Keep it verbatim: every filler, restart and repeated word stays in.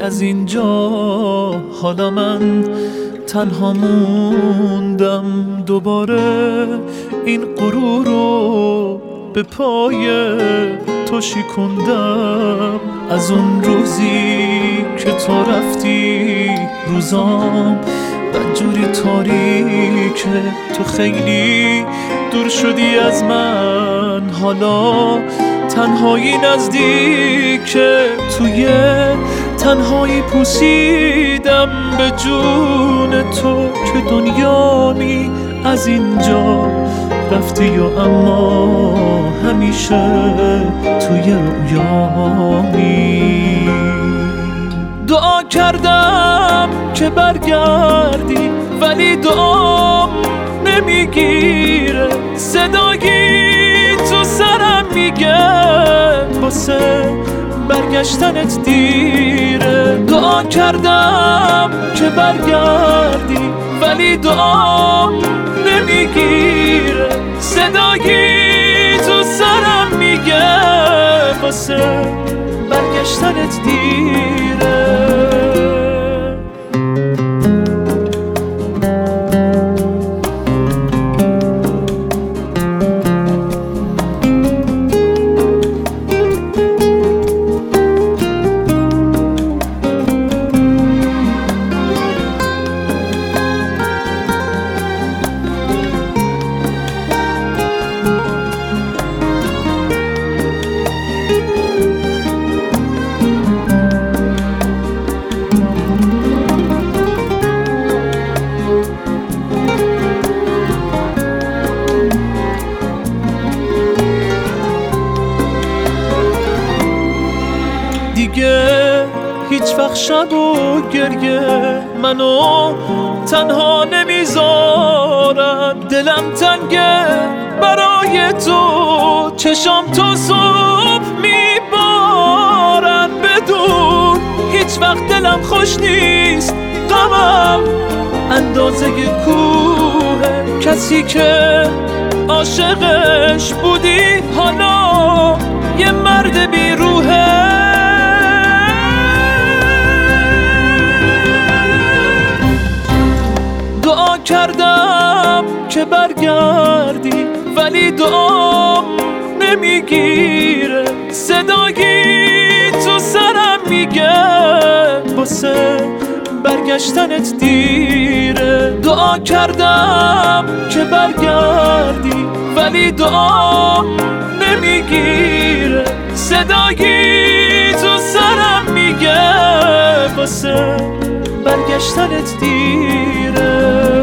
از اینجا حالا من تنها موندم، دوباره این غرور رو به پای تو شکوندم. از اون روزی که تو رفتی روزام بدجوری تاریکه، تو خیلی دور شدی از من، حالا تنهایی نزدیکه. توی تنهایی پوسیدم به جون تو که دنیامی از اینجا رفتی و اما همیشه توی رویامی. دعا کردم که برگردی ولی دعام نمیگیره، صدایی تو سرم میگه واسه برگشتنت دیره. دعا کردم که برگردی ولی دعام نمیگیره، صدایی تو سرم میگه واسه برگشتنت دیره. دیگه هیچ وقت شب و گریه منو تنها نمیذارن، دلم تنگه برای تو، چشام تو صبح میبارن. بدون هیچ وقت دلم خوش نیست، غمم اندازه کوه، کسی که عاشقش بودی حالا یه مرد بیروحه. دعا کردم که برگردی ولی دعام نمیگیره، صدایی تو سرم میگه واسه برگشتنت دیره. دعا کردم که برگردی ولی دعام نمیگیره، صدایی تو سرم میگه واسه برگشتنت دیره.